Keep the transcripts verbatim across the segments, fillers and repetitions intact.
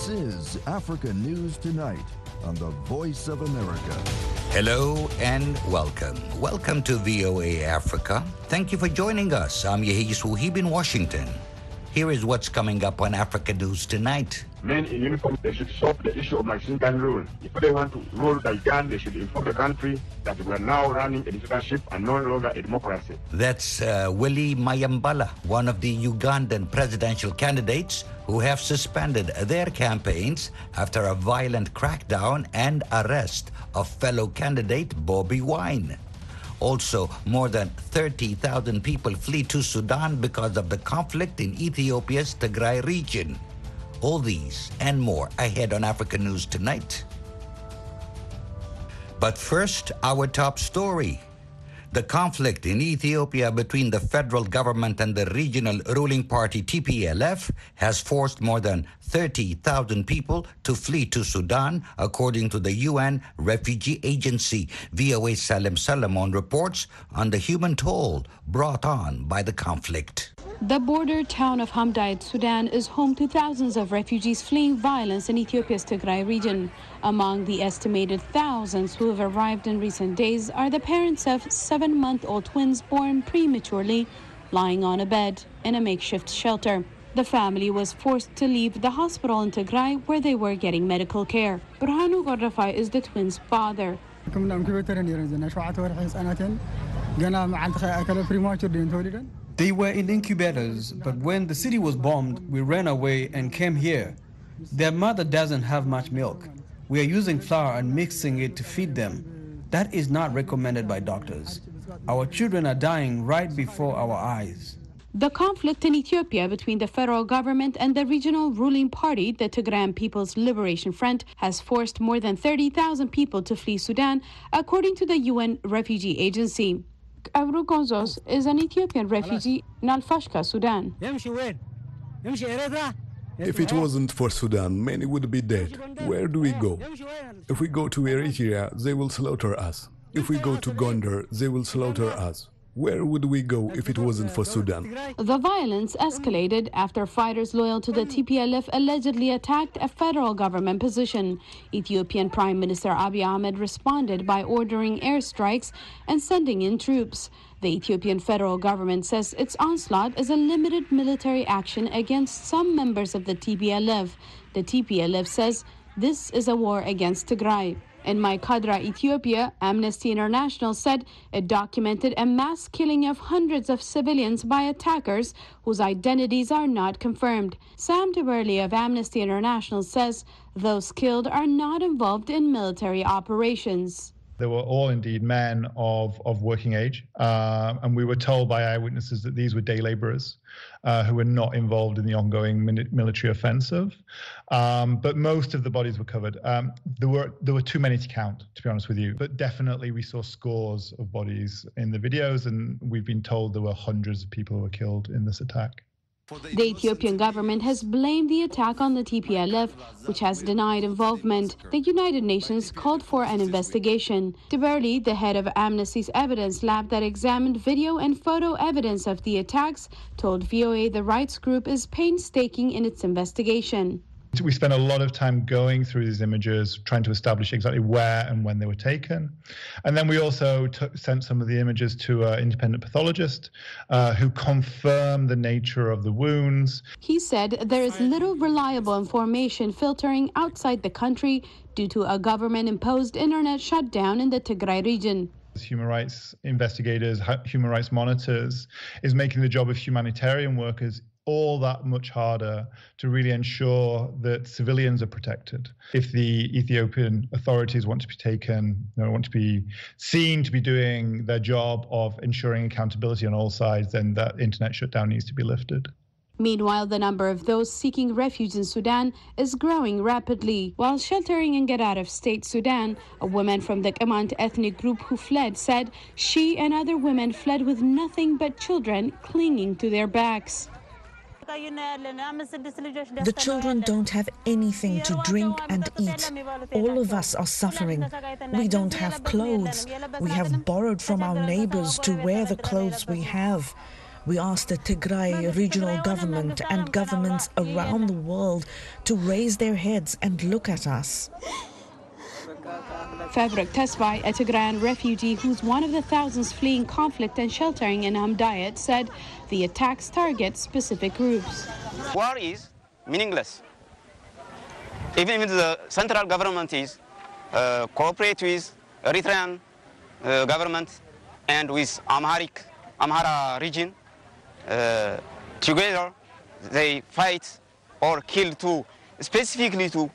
This is Africa News Tonight on the Voice of America. Hello and welcome. Welcome to V O A Africa. Thank you for joining us. I'm Yehis Wuhib in Washington. Here is what's coming up on Africa News Tonight. Men in uniform, they should stop the issue of machine gun rule. If they want to rule by gun, they should inform the country that we are now running a dictatorship and no longer a democracy. That's uh, Willie Mayambala, one of the Ugandan presidential candidates who have suspended their campaigns after a violent crackdown and arrest of fellow candidate Bobi Wine. Also, more than thirty thousand people flee to Sudan because of the conflict in Ethiopia's Tigray region. All these and more ahead on Africa News Tonight. But first, our top story. The conflict in Ethiopia between the federal government and the regional ruling party T P L F has forced more than thirty thousand people to flee to Sudan, according to the U N Refugee Agency. V O A's Salem Salomon reports on the human toll brought on by the conflict. The border town of Hamdayet, Sudan, is home to thousands of refugees fleeing violence in Ethiopia's Tigray region. Among the estimated thousands who have arrived in recent days are the parents of seven-month-old twins born prematurely, lying on a bed in a makeshift shelter. The family was forced to leave the hospital in Tigray where they were getting medical care. Burhanu Gorrafai is the twins' father. They were in incubators, but when the city was bombed, we ran away and came here. Their mother doesn't have much milk. We are using flour and mixing it to feed them. That is not recommended by doctors. Our children are dying right before our eyes. The conflict in Ethiopia between the federal government and the regional ruling party, the Tigrayan People's Liberation Front, has forced more than thirty thousand people to flee Sudan, according to the U N Refugee Agency. Avru Gonzos is an Ethiopian refugee in Al-Fashqa, Sudan. If it wasn't for Sudan, many would be dead. Where do we go? If we go to Eritrea, they will slaughter us. If we go to Gondar, they will slaughter us. Where would we go if it wasn't for Sudan? The violence escalated after fighters loyal to the T P L F allegedly attacked a federal government position. Ethiopian Prime Minister Abiy Ahmed responded by ordering airstrikes and sending in troops. The Ethiopian federal government says its onslaught is a limited military action against some members of the T P L F. The T P L F says this is a war against Tigray. In Maikadra, Ethiopia, Amnesty International said it documented a mass killing of hundreds of civilians by attackers whose identities are not confirmed. Sam Deberley of Amnesty International says those killed are not involved in military operations. They were all indeed men of, of working age, uh, and we were told by eyewitnesses that these were day laborers uh, who were not involved in the ongoing military offensive. Um, but most of the bodies were covered. Um, there were there were too many to count, to be honest with you. But definitely we saw scores of bodies in the videos, and we've been told there were hundreds of people who were killed in this attack. The Ethiopian government has blamed the attack on the T P L F, which has denied involvement. The United Nations called for an investigation. Deberley, the head of Amnesty's evidence lab that examined video and photo evidence of the attacks, told V O A the rights group is painstaking in its investigation. We spent a lot of time going through these images, trying to establish exactly where and when they were taken. And then we also took, sent some of the images to an independent pathologist uh, who confirmed the nature of the wounds. He said there is little reliable information filtering outside the country due to a government-imposed internet shutdown in the Tigray region. Human rights investigators, human rights monitors, is making the job of humanitarian workers all that much harder to really ensure that civilians are protected. If the Ethiopian authorities want to be taken, you know, want to be seen to be doing their job of ensuring accountability on all sides, then that internet shutdown needs to be lifted. Meanwhile, the number of those seeking refuge in Sudan is growing rapidly. While sheltering in get-out-of-state Sudan, a woman from the Qamant ethnic group who fled said she and other women fled with nothing but children clinging to their backs. The children don't have anything to drink and eat. All of us are suffering. We don't have clothes. We have borrowed from our neighbors to wear the clothes we have. We ask the Tigray regional government and governments around the world to raise their heads and look at us. Fabric Tesfai, a Tigrayan refugee who's one of the thousands fleeing conflict and sheltering in Hamdayat, said the attacks target specific groups. War is meaningless. Even if the central government is uh, cooperate with Eritrean uh, government and with Amharic, Amhara region, uh, together they fight or kill to, specifically to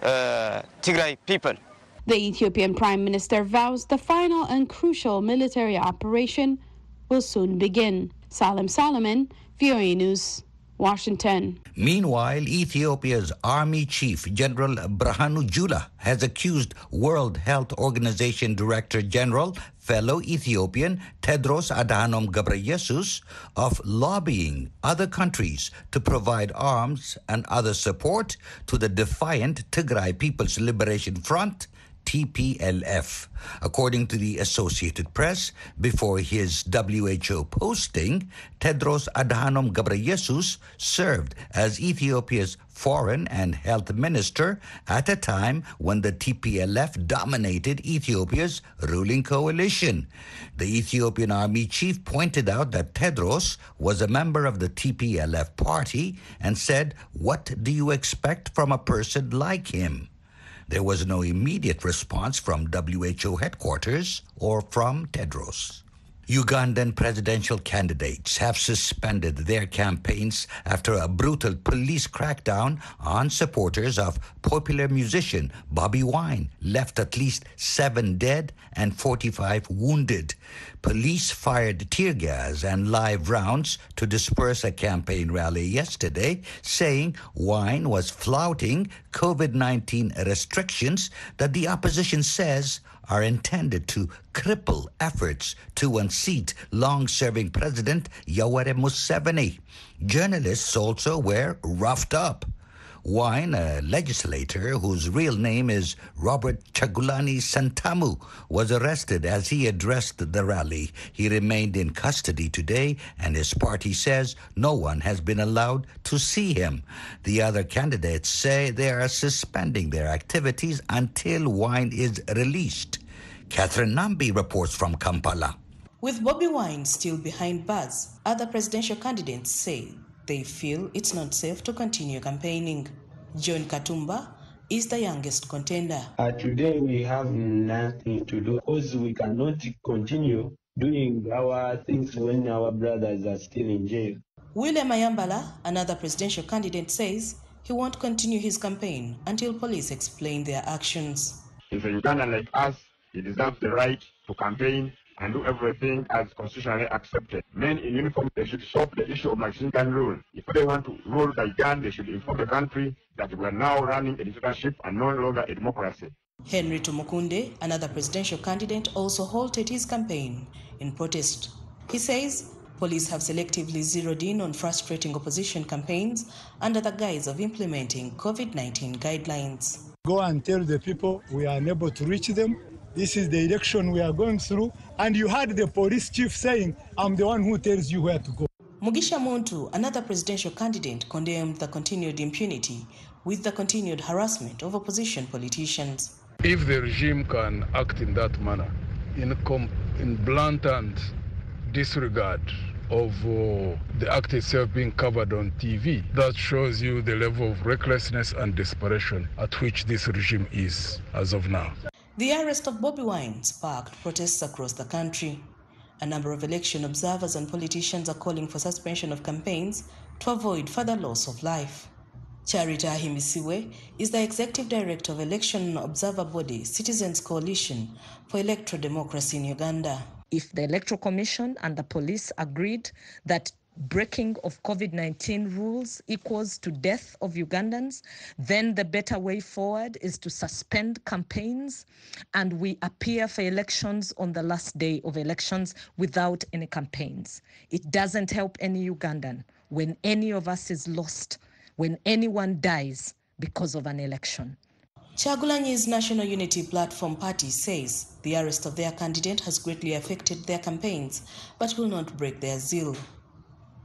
uh, Tigray people. The Ethiopian Prime Minister vows the final and crucial military operation will soon begin. Salim Solomon, V O A News, Washington. Meanwhile, Ethiopia's Army Chief General Brahanu Jula has accused World Health Organization Director General, fellow Ethiopian Tedros Adhanom Ghebreyesus, of lobbying other countries to provide arms and other support to the defiant Tigray People's Liberation Front, T P L F. According to the Associated Press, before his W H O posting, Tedros Adhanom Ghebreyesus served as Ethiopia's foreign and health minister at a time when the T P L F dominated Ethiopia's ruling coalition. The Ethiopian army chief pointed out that Tedros was a member of the T P L F party and said, "What do you expect from a person like him?" There was no immediate response from W H O headquarters or from Tedros. Ugandan presidential candidates have suspended their campaigns after a brutal police crackdown on supporters of popular musician Bobi Wine left at least seven dead and forty-five wounded. Police fired tear gas and live rounds to disperse a campaign rally yesterday, saying Wine was flouting COVID nineteen restrictions that the opposition says are intended to cripple efforts to unseat long-serving President Yoweri Museveni. Journalists also were roughed up. Wine, a legislator whose real name is Robert Chagulani Santamu, was arrested as he addressed the rally. He remained in custody today, and his party says no one has been allowed to see him. The other candidates say they are suspending their activities until Wine is released. Catherine Nambi reports from Kampala. With Bobi Wine still behind bars, other presidential candidates say they feel it's not safe to continue campaigning. John Katumba is the youngest contender. Uh, today we have nothing to do because we cannot continue doing our things when our brothers are still in jail. William Ayambala, another presidential candidate, says he won't continue his campaign until police explain their actions. If a Ugandan like us, he deserves the right to campaign and do everything as constitutionally accepted. Men in uniform, they should stop the issue of machine gun rule. If they want to rule by gun, they should inform the country that we are now running a dictatorship and no longer a democracy. Henry Tumukunde, another presidential candidate, also halted his campaign in protest. He says police have selectively zeroed in on frustrating opposition campaigns under the guise of implementing COVID nineteen guidelines. Go and tell the people we are unable to reach them. This is the election we are going through, and you heard the police chief saying, "I'm the one who tells you where to go." Mugisha Muntu, another presidential candidate, condemned the continued impunity with the continued harassment of opposition politicians. If the regime can act in that manner, in, com- in blatant disregard of uh, the act itself being covered on T V, that shows you the level of recklessness and desperation at which this regime is as of now. The arrest of Bobi Wine sparked protests across the country. A number of election observers and politicians are calling for suspension of campaigns to avoid further loss of life. Charity Ahimisiwe is the executive director of election observer body Citizens Coalition for Electoral Democracy in Uganda. If the Electoral Commission and the police agreed that breaking of COVID nineteen rules equals to death of Ugandans, then the better way forward is to suspend campaigns and we appear for elections on the last day of elections without any campaigns. It doesn't help any Ugandan when any of us is lost, when anyone dies because of an election. Chagulanyi's National Unity Platform Party says the arrest of their candidate has greatly affected their campaigns but will not break their zeal.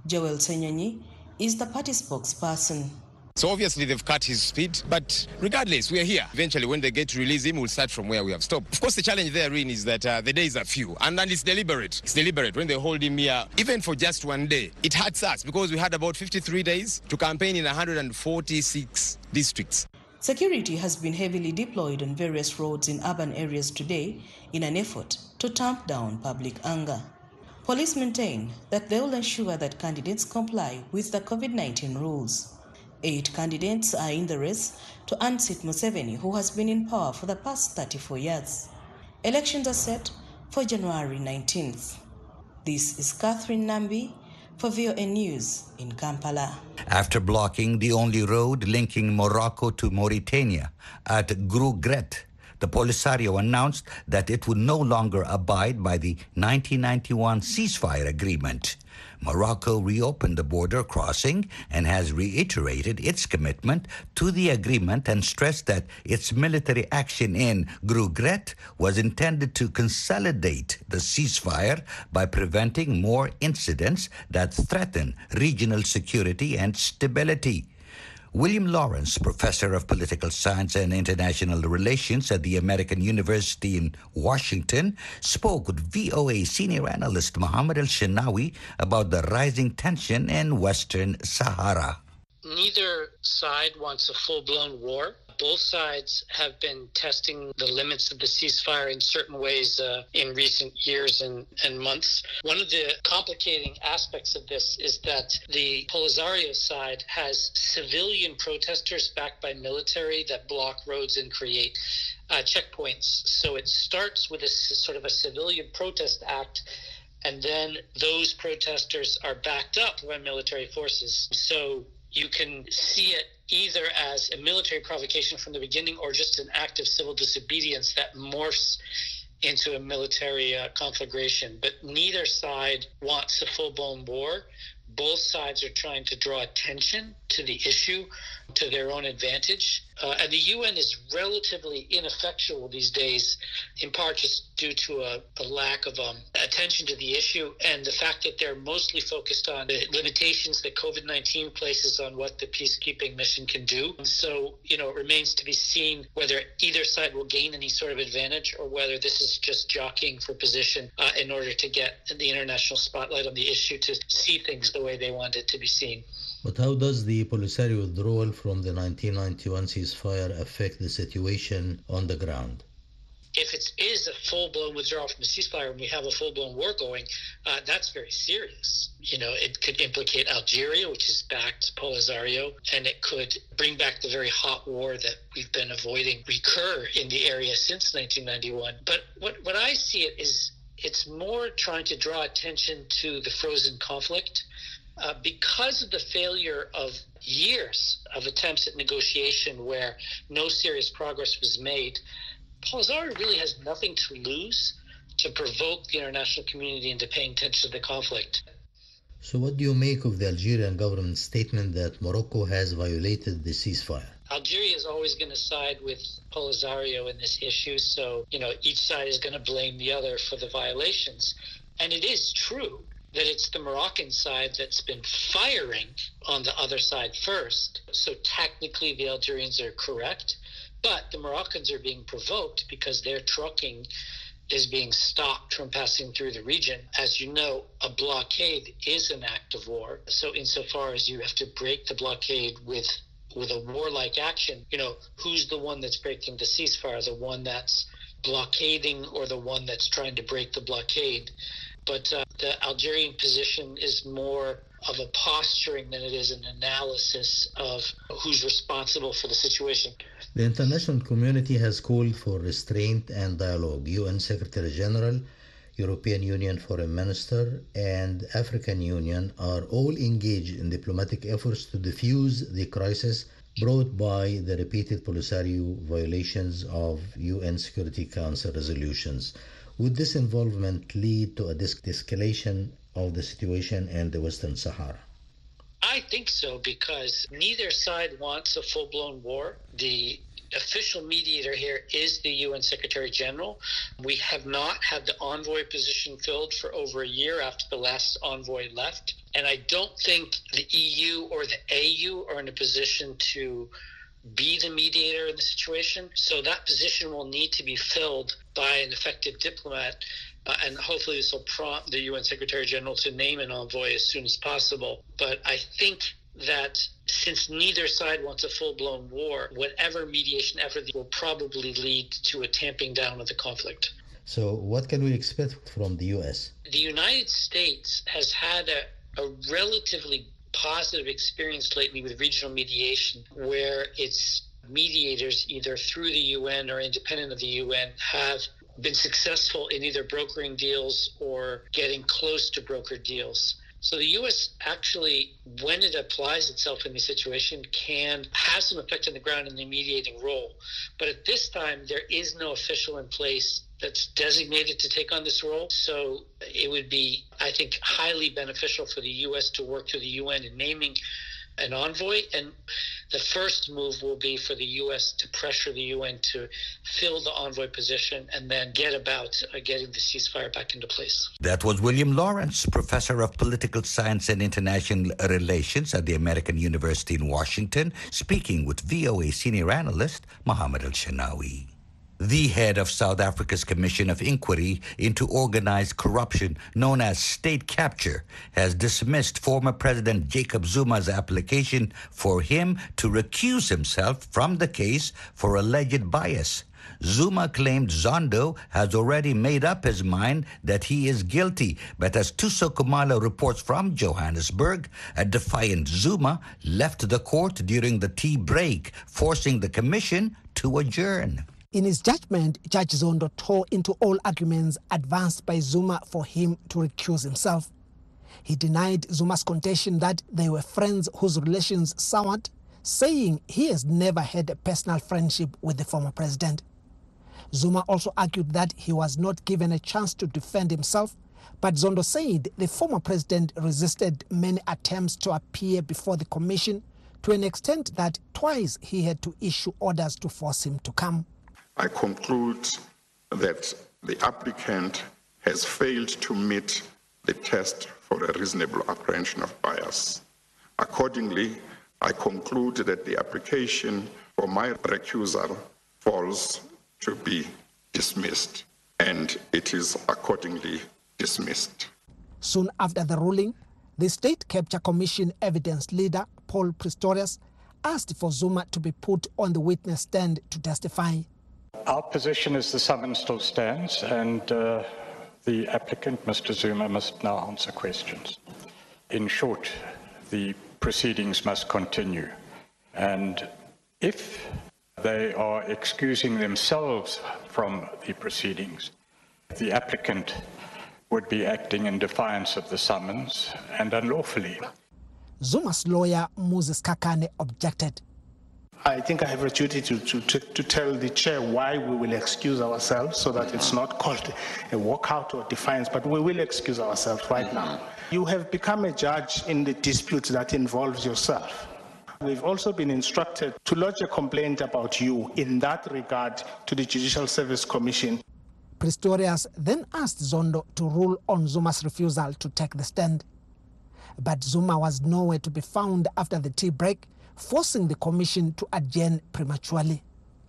Joel Senyonyi is the party spokesperson. So obviously they've cut his speed, but regardless, we are here. Eventually, when they get to release him, we'll start from where we have stopped. Of course, the challenge therein is that uh, the days are few, and, and it's deliberate. It's deliberate when they hold him here, even for just one day. It hurts us because we had about fifty-three days to campaign in one hundred forty-six districts. Security has been heavily deployed on various roads in urban areas today in an effort to tamp down public anger. Police maintain that they will ensure that candidates comply with the COVID nineteen rules. Eight candidates are in the race to unseat Museveni, who has been in power for the past thirty-four years. Elections are set for January nineteenth. This is Catherine Nambi for V O A News in Kampala. After blocking the only road linking Morocco to Mauritania at Grougret, the Polisario announced that it would no longer abide by the nineteen ninety-one ceasefire agreement. Morocco reopened the border crossing and has reiterated its commitment to the agreement and stressed that its military action in Grougret was intended to consolidate the ceasefire by preventing more incidents that threaten regional security and stability. William Lawrence, professor of political science and international relations at the American University in Washington, spoke with V O A senior analyst Mohammed El-Shenawi about the rising tension in Western Sahara. Neither side wants a full-blown war. Both sides have been testing the limits of the ceasefire in certain ways uh, in recent years and, and months. One of the complicating aspects of this is that the Polisario side has civilian protesters backed by military that block roads and create uh, checkpoints. So it starts with a sort of a civilian protest act, and then those protesters are backed up by military forces. So you can see it either as a military provocation from the beginning or just an act of civil disobedience that morphs into a military uh, conflagration. But neither side wants a full-blown war. Both sides are trying to draw attention to the issue to their own advantage. Uh, and the U N is relatively ineffectual these days, in part just due to a, a lack of um, attention to the issue and the fact that they're mostly focused on the limitations that COVID nineteen places on what the peacekeeping mission can do. And so, you know, it remains to be seen whether either side will gain any sort of advantage or whether this is just jockeying for position uh, in order to get the international spotlight on the issue to see things the way they want it to be seen. But how does the Polisario withdrawal from the nineteen ninety-one ceasefire affect the situation on the ground? If it is a full-blown withdrawal from the ceasefire and we have a full-blown war going, uh, that's very serious. You know, it could implicate Algeria, which has backed Polisario, and it could bring back the very hot war that we've been avoiding recur in the area since nineteen ninety-one. But what, what I see it is it's more trying to draw attention to the frozen conflict. Uh, because of the failure of years of attempts at negotiation where no serious progress was made, Polisario really has nothing to lose to provoke the international community into paying attention to the conflict. So what do you make of the Algerian government's statement that Morocco has violated the ceasefire? Algeria is always going to side with Polisario in this issue, so, you know, each side is going to blame the other for the violations. And it is true that it's the Moroccan side that's been firing on the other side first. So technically the Algerians are correct, but the Moroccans are being provoked because their trucking is being stopped from passing through the region. As you know, a blockade is an act of war. So insofar as you have to break the blockade with with a warlike action, you know, who's the one that's breaking the ceasefire, the one that's blockading or the one that's trying to break the blockade? But uh, the Algerian position is more of a posturing than it is an analysis of who's responsible for the situation. The international community has called for restraint and dialogue. U N Secretary General, European Union Foreign Minister, and African Union are all engaged in diplomatic efforts to defuse the crisis brought by the repeated Polisario violations of U N Security Council resolutions. Would this involvement lead to a de-escalation of the situation in the Western Sahara? I think so, because neither side wants a full-blown war. The official mediator here is the U N Secretary General. We have not had the envoy position filled for over a year after the last envoy left. And I don't think the E U or the A U are in a position to be the mediator in the situation. So that position will need to be filled by an effective diplomat. Uh, and hopefully this will prompt the U N Secretary General to name an envoy as soon as possible. But I think that since neither side wants a full-blown war, whatever mediation effort will probably lead to a tamping down of the conflict. So what can we expect from the U S? The United States has had a, a relatively positive experience lately with regional mediation, where its mediators, either through the U N or independent of the U N, have been successful in either brokering deals or getting close to brokered deals. So the U S actually, when it applies itself in the situation, can have some effect on the ground in the mediating role. But at this time, there is no official in place that's designated to take on this role. So it would be, I think, highly beneficial for the U S to work through the U N in naming an envoy. And the first move will be for the U S to pressure the U N to fill the envoy position and then get about uh, getting the ceasefire back into place. That was William Lawrence, professor of political science and international relations at the American University in Washington, speaking with V O A senior analyst Mohammed Al-Shanawi. The head of South Africa's Commission of Inquiry into Organized Corruption, known as State Capture, has dismissed former President Jacob Zuma's application for him to recuse himself from the case for alleged bias. Zuma claimed Zondo has already made up his mind that he is guilty, but as Thuso Khumalo reports from Johannesburg, a defiant Zuma left the court during the tea break, forcing the commission to adjourn. In his judgment, Judge Zondo tore into all arguments advanced by Zuma for him to recuse himself. He denied Zuma's contention that they were friends whose relations soured, saying he has never had a personal friendship with the former president. Zuma also argued that he was not given a chance to defend himself, but Zondo said the former president resisted many attempts to appear before the commission to an extent that twice he had to issue orders to force him to come. I conclude that the applicant has failed to meet the test for a reasonable apprehension of bias. Accordingly, I conclude that the application for my recusal falls to be dismissed, and it is accordingly dismissed. Soon after the ruling, the State Capture Commission evidence leader, Paul Pistorius, asked for Zuma to be put on the witness stand to testify. Our position is the summons still stands, and uh, the applicant, Mister Zuma, must now answer questions. In short, the proceedings must continue, and if they are excusing themselves from the proceedings, the applicant would be acting in defiance of the summons and unlawfully. Zuma's lawyer, Moses Kakane, objected. I think I have a duty to, to, to, to tell the chair why we will excuse ourselves so that it's not called a walkout or defiance, but we will excuse ourselves right now. You have become a judge in the dispute that involves yourself. We've also been instructed to lodge a complaint about you in that regard to the Judicial Service Commission. Pistorius then asked Zondo to rule on Zuma's refusal to take the stand. But Zuma was nowhere to be found after the tea break, forcing the commission to adjourn prematurely.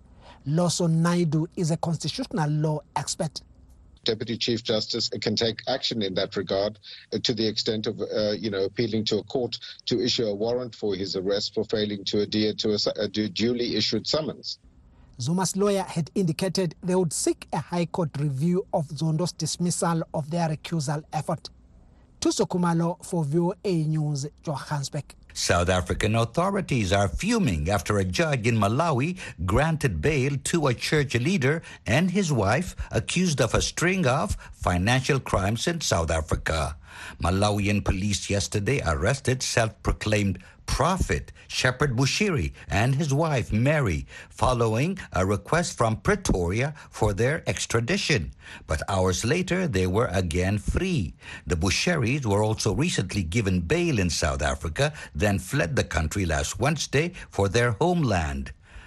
Lawson Naidu is a constitutional law expert. Deputy Chief Justice can take action in that regard uh, to the extent of, uh, you know, appealing to a court to issue a warrant for his arrest for failing to adhere to a, a duly issued summons. Zuma's lawyer had indicated they would seek a High Court review of Zondo's dismissal of their recusal effort. Thuso Khumalo for V O A News, Johannesburg. South African authorities are fuming after a judge in Malawi granted bail to a church leader and his wife accused of a string of financial crimes in South Africa. Malawian police yesterday arrested self-proclaimed prophet Shepherd Bushiri and his wife Mary following a request from Pretoria for their extradition. But hours later, they were again free. The Bushiris were also recently given bail in South Africa, then fled the country last Wednesday for their homeland.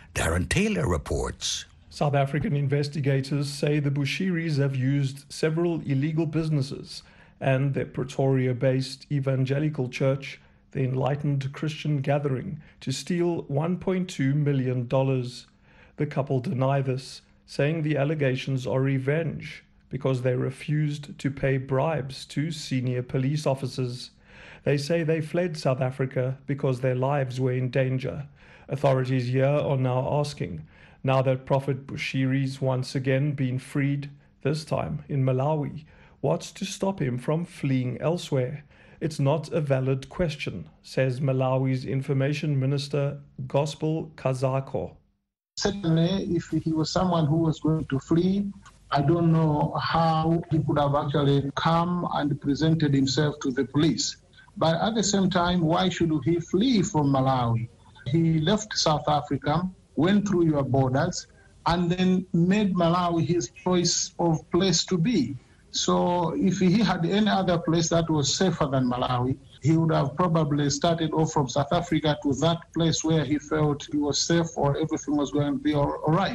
Darren Taylor reports. South African investigators say the Bushiris have used several illegal businesses and their Pretoria-based evangelical church, the Enlightened Christian Gathering, to steal one point two million dollars. The couple deny this, saying the allegations are revenge because they refused to pay bribes to senior police officers. They say they fled South Africa because their lives were in danger. Authorities here are now asking, now that Prophet Bushiri's once again been freed, this time in Malawi, what's to stop him from fleeing elsewhere? It's not a valid question, says Malawi's Information Minister, Gospel Kazako. Certainly, if he was someone who was going to flee, I don't know how he could have actually come and presented himself to the police. But at the same time, why should he flee from Malawi? He left South Africa, went through your borders, and then made Malawi his choice of place to be. So if he had any other place that was safer than Malawi, he would have probably started off from South Africa to that place where he felt he was safe or everything was going to be all, all right.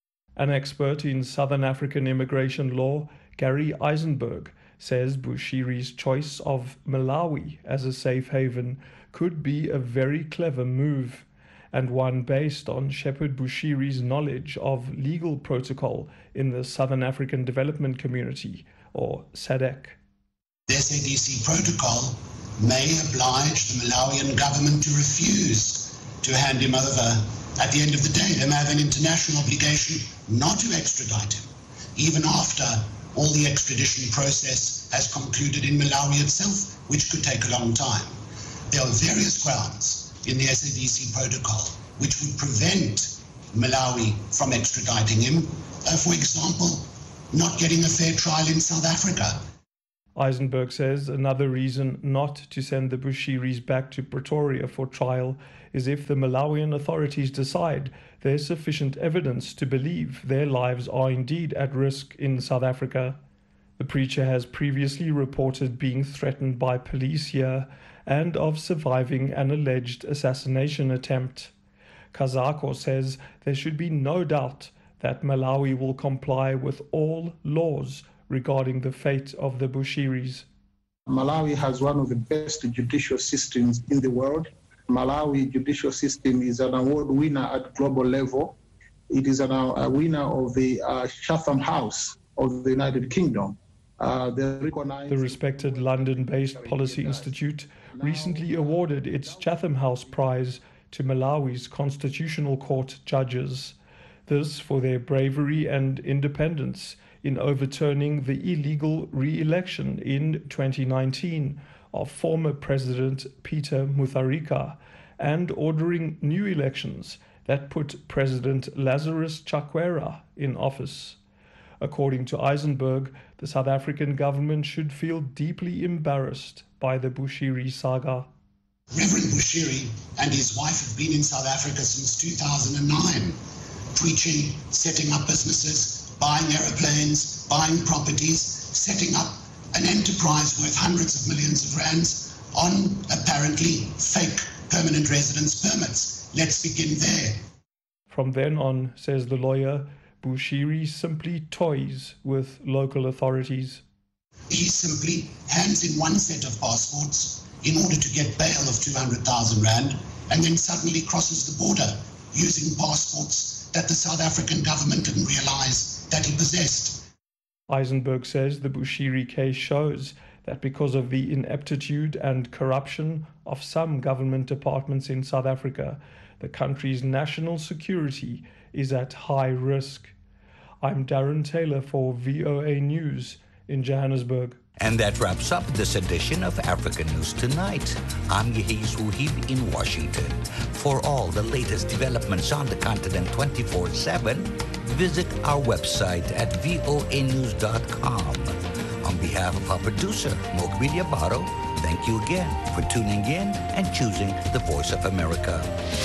An expert in Southern African immigration law, Gary Eisenberg, says Bushiri's choice of Malawi as a safe haven could be a very clever move, and one based on Shepherd Bushiri's knowledge of legal protocol in the Southern African Development Community, or S A D C. The S A D C protocol may oblige the Malawian government to refuse to hand him over. At the end of the day, they may have an international obligation not to extradite him, even after all the extradition process has concluded in Malawi itself, which could take a long time. There are various grounds in the S A D C protocol which would prevent Malawi from extraditing him. Uh, for example, not getting a fair trial in South Africa. Eisenberg says another reason not to send the Bushiris back to Pretoria for trial is if the Malawian authorities decide there's sufficient evidence to believe their lives are indeed at risk in South Africa. The preacher has previously reported being threatened by police here and of surviving an alleged assassination attempt. Kazako says there should be no doubt that Malawi will comply with all laws regarding the fate of the Bushiris. Malawi has one of the best judicial systems in the world. Malawi judicial system is an award winner at global level. It is an, a winner of the uh, Chatham House of the United Kingdom. Uh, the respected London-based Policy Institute recently awarded its Chatham House Prize to Malawi's Constitutional Court judges. This for their bravery and independence in overturning the illegal re-election in twenty nineteen of former President Peter Mutharika and ordering new elections that put President Lazarus Chakwera in office. According to Eisenberg, the South African government should feel deeply embarrassed by the Bushiri saga. Reverend Bushiri and his wife have been in South Africa since two thousand nine, preaching, setting up businesses, buying aeroplanes, buying properties, setting up an enterprise worth hundreds of millions of rands on apparently fake permanent residence permits. Let's begin there. From then on, says the lawyer, Bushiri simply toys with local authorities. He simply hands in one set of passports in order to get bail of two hundred thousand rand and then suddenly crosses the border using passports that the South African government didn't realize that he possessed. Eisenberg says the Bushiri case shows that because of the ineptitude and corruption of some government departments in South Africa, the country's national security is at high risk. I'm Darren Taylor for V O A News in Johannesburg. And that wraps up this edition of Africa News Tonight. I'm Yehiz Wuhib in Washington. For all the latest developments on the continent twenty-four seven, visit our website at V O A news dot com. On behalf of our producer, Mokbi Diabaro, thank you again for tuning in and choosing the Voice of America.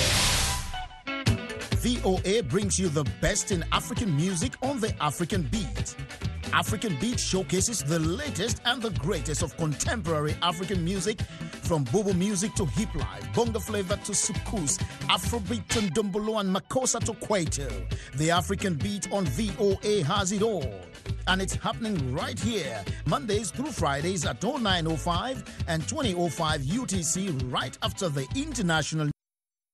V O A brings you the best in African music on the African Beat. African Beat showcases the latest and the greatest of contemporary African music from From Bobo music to hip life, bongo flavor to sukus, Afrobeat to Ndombolo and Makossa to Kwaito, the African beat on V O A has it all. And it's happening right here, Mondays through Fridays at oh nine oh five and twenty oh five U T C, right after the international